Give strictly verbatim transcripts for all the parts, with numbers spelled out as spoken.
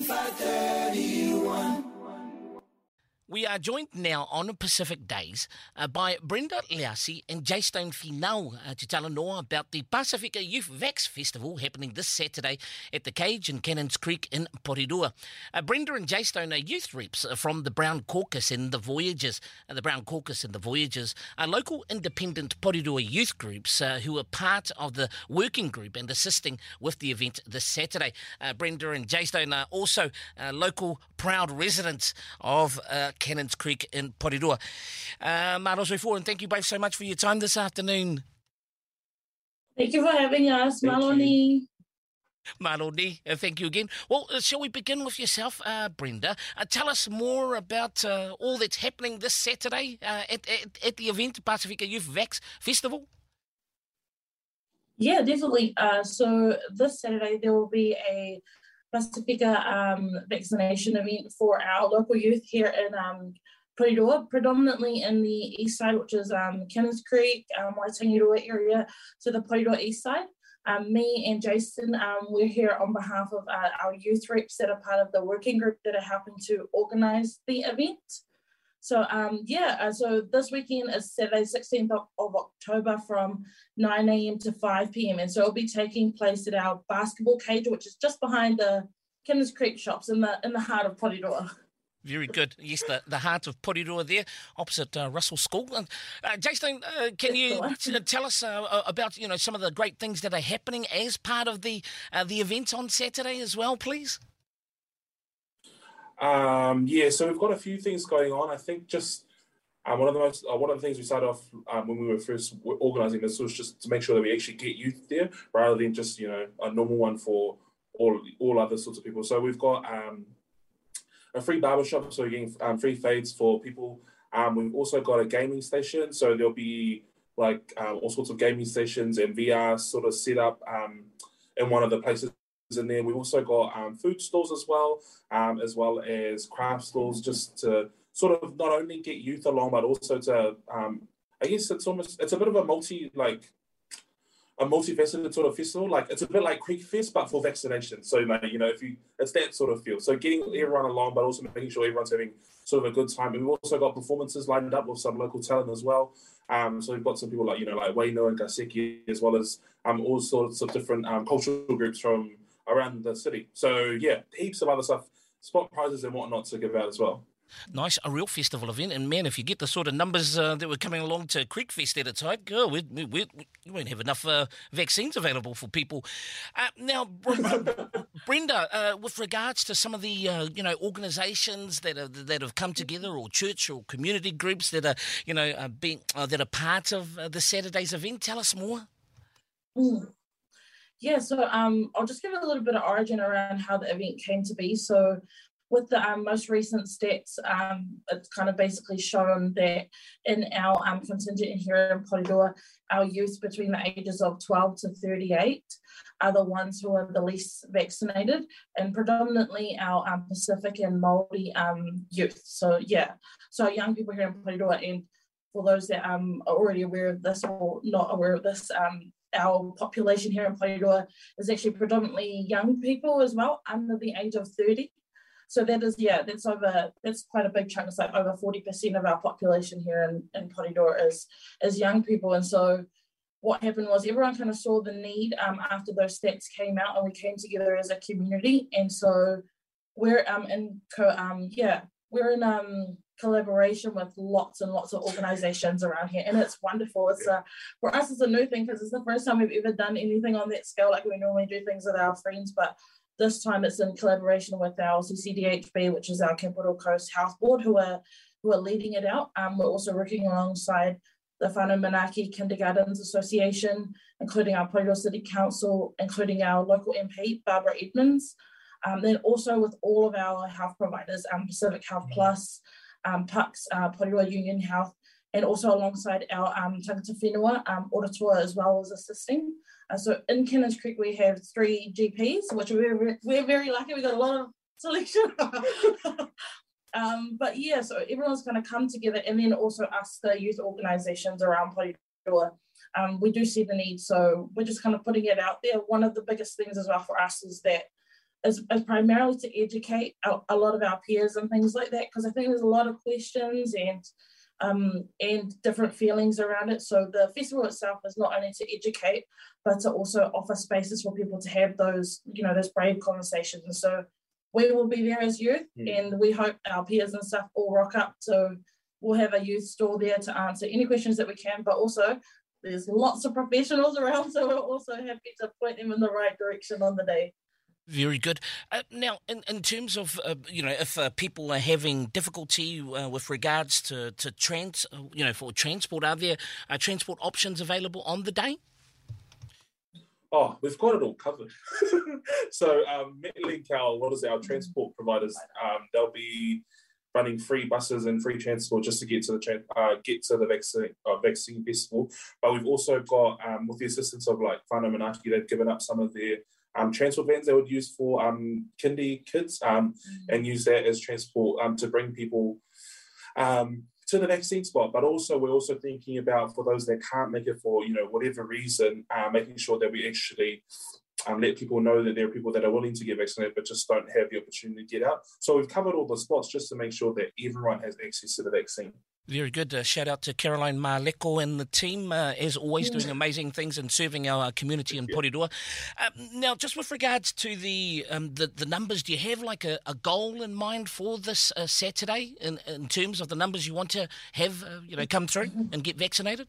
five thirty-one. We are joined now on Pacific Days uh, by Brenda Leasi and Jaystone Finau uh, to tell us more about the Pacifica Youth Vax Festival happening this Saturday at the Cage in Cannons Creek in Porirua. Uh, Brenda and Jaystone are youth reps from the Brown Caucus and the Voyagers. Uh, the Brown Caucus and the Voyagers are local independent Porirua youth groups uh, who are part of the working group and assisting with the event this Saturday. Uh, Brenda and Jaystone are also uh, local proud residents of uh, Cannons Creek in Porirua. Uh, Maros for, and thank you both so much for your time this afternoon. Thank you for having us, Thank Maloni. Maloni, uh, thank you again. Well, uh, shall we begin with yourself, uh, Brenda? Uh, tell us more about uh, all that's happening this Saturday uh, at, at, at the event, Pacifica Youth Vax Festival. Yeah, definitely. Uh, so this Saturday there will be a Pacifica um, vaccination event for our local youth here in um, Porirua, predominantly in the east side, which is um, Cannons Creek, um, Waitangirua area, so the Porirua east side. Um, me and Jason, um, we're here on behalf of uh, our youth reps that are part of the working group that are helping to organise the event. So um, yeah, uh, so this weekend is Saturday, sixteenth of, of October from nine a.m. to five p.m. And so it'll be taking place at our basketball cage, which is just behind the Cannons Creek shops in the in the heart of Porirua. Very good. Yes, the, the heart of Porirua there, opposite uh, Russell School. And uh, Jason, uh, can you t- tell us uh, about you know some of the great things that are happening as part of the uh, the event on Saturday as well, please? Um, yeah, so we've got a few things going on. I think just um, one of the most uh, one of the things we started off um, when we were first organising this was just to make sure that we actually get youth there rather than just you know a normal one for all all other sorts of people. So we've got um, a free barbershop, so we're getting um, free fades for people. Um, we've also got a gaming station, so there'll be like um, all sorts of gaming stations and V R sort of set up um, in one of the places in there. We've also got um, food stalls as well, um, as well as craft stalls, just to sort of not only get youth along, but also to, um, I guess it's almost, it's a bit of a multi, like, a multifaceted sort of festival. Like, it's a bit like Creek Fest, but for vaccination. So, like, you know, if you, it's that sort of feel. So getting everyone along, but also making sure everyone's having sort of a good time. And we've also got performances lined up with some local talent as well. Um, so we've got some people like, you know, like Waino and Kaseki, as well as um, all sorts of different um, cultural groups from around the city. So, yeah, heaps of other stuff, spot prizes and whatnot to give out as well. Nice, a real festival event. And, man, if you get the sort of numbers uh, that were coming along to Creek Fest at its height, girl, we, we, we, we won't have enough uh, vaccines available for people. Uh, now, Brenda, uh, with regards to some of the, uh, you know, organisations that, are, that have come together, or church or community groups that are, you know, uh, being, uh, that are part of uh, the Saturday's event, tell us more. Mm. Yeah, so um, I'll just give a little bit of origin around how the event came to be. So with the um, most recent stats, um, it's kind of basically shown that in our um, contingent here in Porirua, our youth between the ages of twelve to thirty-eight are the ones who are the least vaccinated, and predominantly our um, Pacific and Māori um, youth. So yeah, so young people here in Porirua, and for those that um, are already aware of this or not aware of this, um, our population here in Porirua is actually predominantly young people as well, under the age of thirty. So that is, yeah, that's over, that's quite a big chunk. It's like over forty percent of our population here in, in Porirua is, is young people. And so what happened was everyone kind of saw the need um, after those stats came out, and we came together as a community. And so we're um, in, co- um, yeah, we're in um, collaboration with lots and lots of organizations around here, and it's wonderful. It's a, for us, it's a new thing because it's the first time we've ever done anything on that scale. Like, we normally do things with our friends, but this time it's in collaboration with our C C D H B, which is our Capital Coast Health Board, who are who are leading it out. Um, we're also working alongside the Whānau Manaaki Kindergartens Association, including our Porirua City Council, including our local M P, Barbara Edmonds. Um, then also with all of our health providers, um, Pacific Health Plus, um, P U C S, uh, Porirua Union Health, and also alongside our um, tangata whenua, um, Oratua as well as assisting. Uh, so in Cannons Creek, we have three G Ps, which we're, we're very lucky. We've got a lot of selection. um, but yeah, so everyone's going to come together, and then also us, the youth organisations around Porirua. Um, we do see the need, so we're just kind of putting it out there. One of the biggest things as well for us is that is, is primarily to educate a, a lot of our peers and things like that, because I think there's a lot of questions and um, and different feelings around it. So the festival itself is not only to educate, but to also offer spaces for people to have those, you know, those brave conversations. And so we will be there as youth, mm. and we hope our peers and stuff all rock up. So we'll have a youth stall there to answer any questions that we can, but also there's lots of professionals around, so we're also happy to point them in the right direction on the day. Very good. Uh, now, in, in terms of, uh, you know, if uh, people are having difficulty uh, with regards to, to trans, uh, you know, for transport, are there uh, transport options available on the day? Oh, we've got it all covered. So um, Metlink, our, what is it, our transport providers, um, they'll be running free buses and free transport just to get to the uh, get to the vaccine uh, vaccine festival. But we've also got, um, with the assistance of like Whānau Manaaki, they've given up some of their um, transport vans they would use for um, kindy kids um, mm-hmm. and use that as transport um, to bring people um, to the vaccine spot. But also we're also thinking about for those that can't make it for, you know, whatever reason, uh, making sure that we actually Um, let people know that there are people that are willing to get vaccinated but just don't have the opportunity to get out. So we've covered all the spots just to make sure that everyone has access to the vaccine. Very good. Uh, shout out to Caroline Maleko and the team, uh, as always, doing amazing things and serving our uh, community in Porirua. Uh, now, just with regards to the um, the, the numbers, do you have like a, a goal in mind for this uh, Saturday in, in terms of the numbers you want to have, uh, you know, come through and get vaccinated?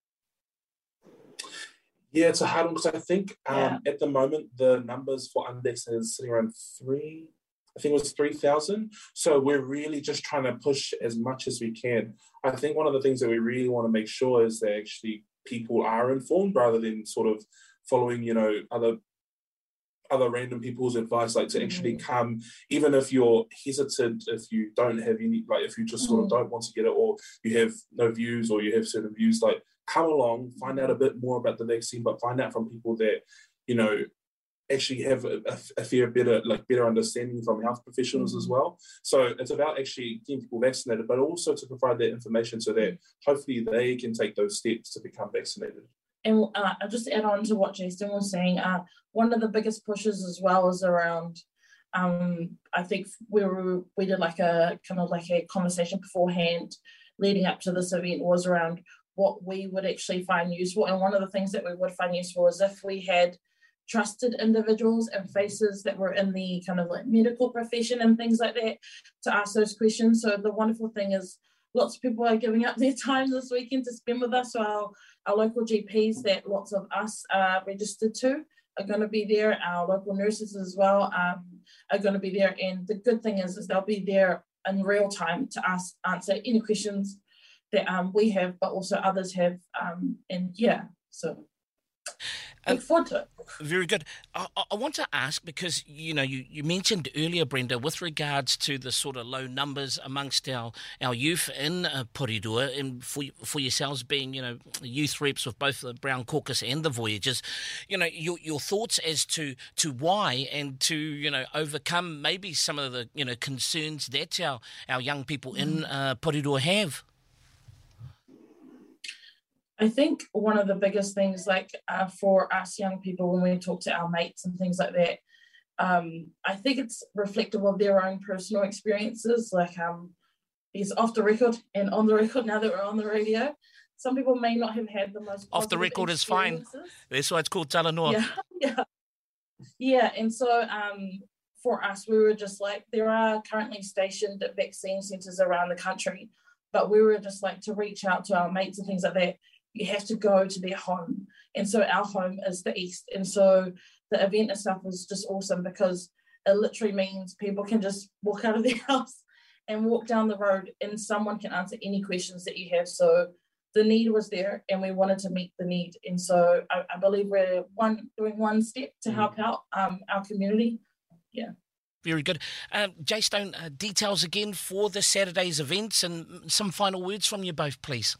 Yeah, it's a hard one because I think um, yeah. at the moment the numbers for unvaccinated is sitting around three. I think it was three thousand. So we're really just trying to push as much as we can. I think one of the things that we really want to make sure is that actually people are informed rather than sort of following, you know, other other random people's advice, like to mm-hmm. actually come, even if you're hesitant, if you don't have any, like if you just sort mm-hmm. of don't want to get it, or you have no views, or you have certain views, like come along, find out a bit more about the vaccine, but find out from people that, you know, actually have a, a fair better, like better understanding from health professionals mm-hmm. as well. So it's about actually getting people vaccinated, but also to provide that information so that hopefully they can take those steps to become vaccinated. And uh, I'll just add on to what Jason was saying. Uh, one of the biggest pushes as well is around, um, I think we were, we did like a kind of like a conversation beforehand leading up to this event was around what we would actually find useful. And one of the things that we would find useful is if we had trusted individuals and faces that were in the kind of like medical profession and things like that to ask those questions. So the wonderful thing is lots of people are giving up their time this weekend to spend with us. So our, our local G Ps that lots of us are registered to are going to be there. Our local nurses as well um, are going to be there. And the good thing is, is they'll be there in real time to ask, answer any questions that um, we have, but also others have. Um, and yeah, so look forward to it. Very good. I, I want to ask, because, you know, you, you mentioned earlier, Brenda, with regards to the sort of low numbers amongst our, our youth in uh, Porirua, and for, for yourselves being, you know, youth reps with both the Brown Caucus and the Voyagers, you know, your, your thoughts as to, to why and to, you know, overcome maybe some of the, you know, concerns that our, our young people in uh, Porirua have. I think one of the biggest things, like uh, for us young people, when we talk to our mates and things like that, um, I think it's reflective of their own personal experiences. Like, um, it's off the record and on the record now that we're on the radio. Some people may not have had the most off the record is fine. That's why it's called Talanoa. Yeah, yeah, yeah. And so um, for us, we were just like, there are currently stationed at vaccine centres around the country, but we were just like to reach out to our mates and things like that. You have to go to their home. And so our home is the East. And so the event itself was just awesome because it literally means people can just walk out of their house and walk down the road and someone can answer any questions that you have. So the need was there and we wanted to meet the need. And so I, I believe we're one doing one step to help out um, our community. Yeah. Very good. Um, Jay Stone, uh, details again for this Saturday's events and some final words from you both, please.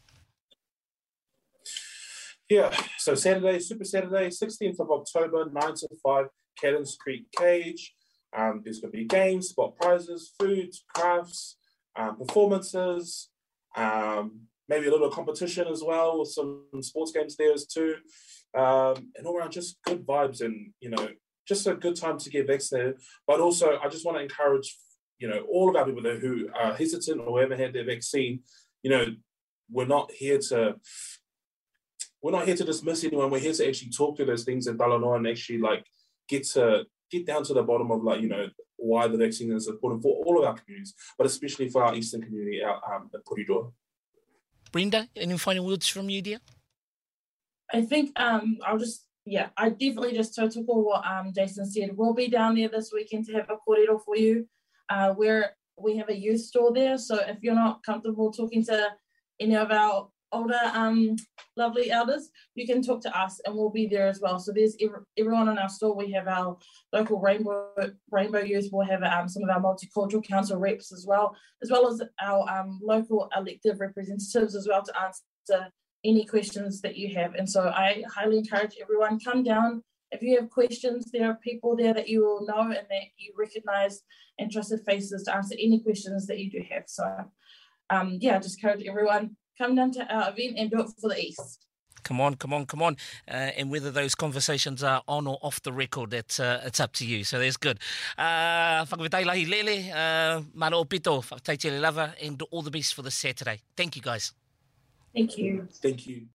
Yeah, so Saturday, Super Saturday, sixteenth of October, nine to five, Caddons Creek Cage. Um, there's going to be games, spot prizes, foods, crafts, um, performances, um, maybe a little competition as well with some sports games there too. Um, and all around just good vibes and, you know, just a good time to get vaccinated. But also, I just want to encourage, you know, all of our people there who are hesitant or haven't had their vaccine. You know, we're not here to we're not here to dismiss anyone. We're here to actually talk to those things in Talanoa and actually like get to get down to the bottom of like, you know, why the vaccine is important for all of our communities, but especially for our eastern community out um, at Porirua. Brenda, any final words from you, dear? I think um, I'll just, yeah, I definitely just took what um, Jason said. We'll be down there this weekend to have a kōrero for you. Uh, where we have a youth store there, so if you're not comfortable talking to any of our older um, lovely elders, you can talk to us and we'll be there as well. So there's every, everyone in our store. We have our local Rainbow Rainbow Youth, we'll have um, some of our Multicultural Council reps as well, as well as our um, local elected representatives as well to answer any questions that you have. And so I highly encourage everyone, come down. If you have questions, there are people there that you will know and that you recognise and trusted faces to answer any questions that you do have. So um, yeah, just encourage everyone, come down to our event and do it for the East. Come on, come on, come on. Uh, and whether those conversations are on or off the record, it's, uh, it's up to you. So that's good. Uh, whakawhetai lahi lele, uh, mana o pito, whakataiti le lava, and all the best for this Saturday. Thank you, guys. Thank you. Thank you.